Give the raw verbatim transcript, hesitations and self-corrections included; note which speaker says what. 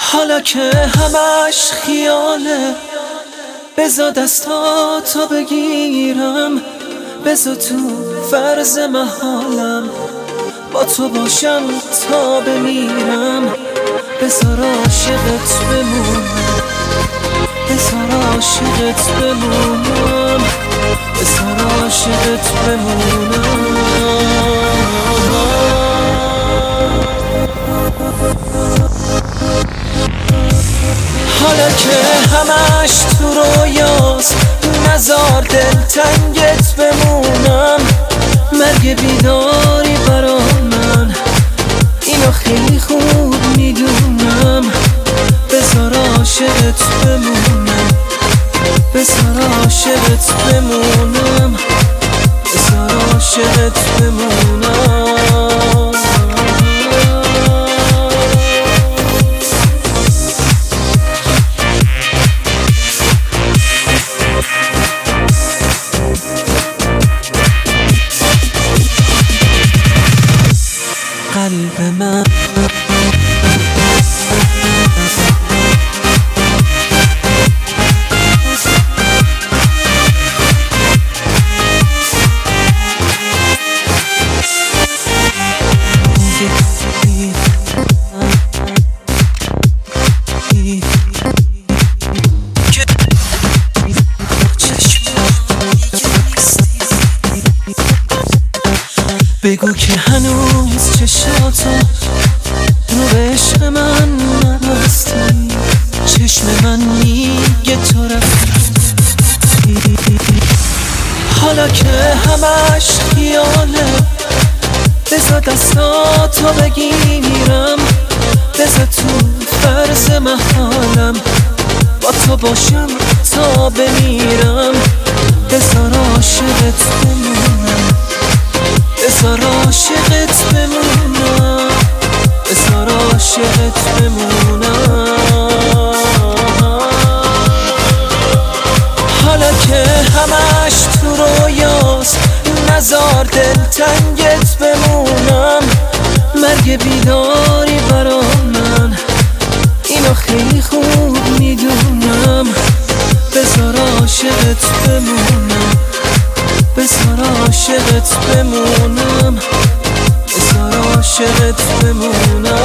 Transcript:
Speaker 1: حالا که همش خیاله، بذار دستاتو بگیرم، بذار تو فرض محالم با تو باشم تا بمیرم. بذار عاشقت بمونم، بذار عاشقت بمونم، بذار عاشقت بمونم. حالا که همش تو رویاست، نزار دلتنگت بمونم. مرگ بیداری برا من، اینو خیلی خوب میدونم. بذار عاشقت بمونم، بذار عاشقت بمونم، بذار عاشقت بمونم. قلب من بگو که هنوز چشاتو رو به عشق من نبستی. چشم من میگه تو رفتی. حالا که همش خیاله، بذار دستاتو بگیرم، بذار تو فرض محالم با تو باشم تا بمیرم. بذار عاشقت بمونم، بذار عاشقت بمونم، بذار عاشقت بمونم. حالا که همش تو رویاست، نزار دلتنگت بمونم. مرگ بیداری برا من، اینو خیلی خوب میدونم. بذار عاشقت بمونم، بذار عاشقت بمونم، بذار عاشقت بمونم.